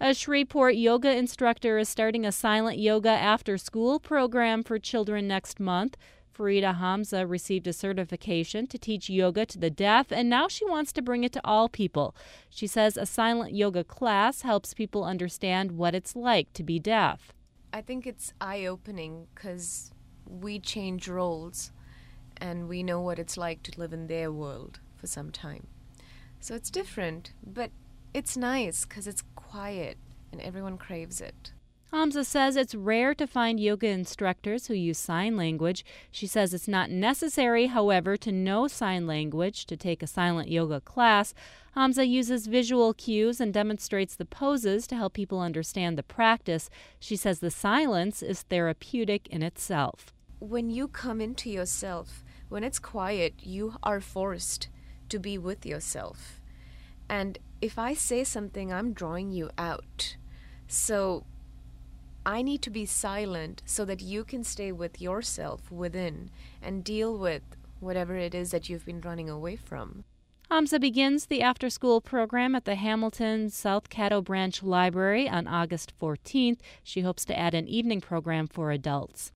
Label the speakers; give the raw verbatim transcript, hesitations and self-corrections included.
Speaker 1: A Shreveport yoga instructor is starting a silent yoga after-school program for children next month. Farida Hamza received a certification to teach yoga to the deaf, and now she wants to bring it to all people. She says a silent yoga class helps people understand what it's like to be deaf.
Speaker 2: I think it's eye-opening because we change roles and we know what it's like to live in their world for some time. So it's different, but it's nice because it's quiet and everyone craves it.
Speaker 1: Hamza says it's rare to find yoga instructors who use sign language. She says it's not necessary, however, to know sign language to take a silent yoga class. Hamza uses visual cues and demonstrates the poses to help people understand the practice. She says the silence is therapeutic in itself.
Speaker 2: When you come into yourself, when it's quiet, you are forced to be with yourself. And if I say something, I'm drawing you out. So I need to be silent so that you can stay with yourself within and deal with whatever it is that you've been running away from.
Speaker 1: Hamza begins the after-school program at the Hamilton South Caddo Branch Library on August fourteenth. She hopes to add an evening program for adults.